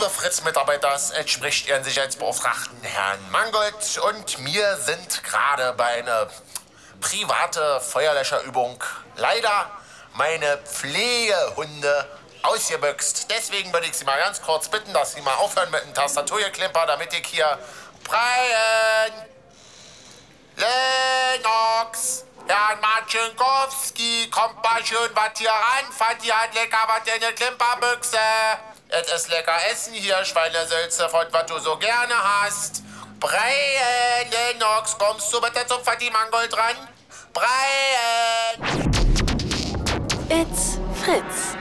Fritz-Mitarbeiters entspricht Ihren Sicherheitsbeauftragten Herrn Mangold und mir sind gerade bei einer private Feuerlöscherübung leider meine Pflegehunde ausgebüxt. Deswegen würde ich Sie mal ganz kurz bitten, dass Sie mal aufhören mit dem Tastaturgeklimper, damit ich hier Brian, Lennox, Herrn Marcinkowski, kommt mal schön was hier ran. Fatih hat lecker was in der Klimperbüchse. Es ist lecker Essen hier, Schweinesülze, von was du so gerne hast. Brian, Lennox, kommst du bitte zum Fatih Mangold dran? Brian! It's Fritz.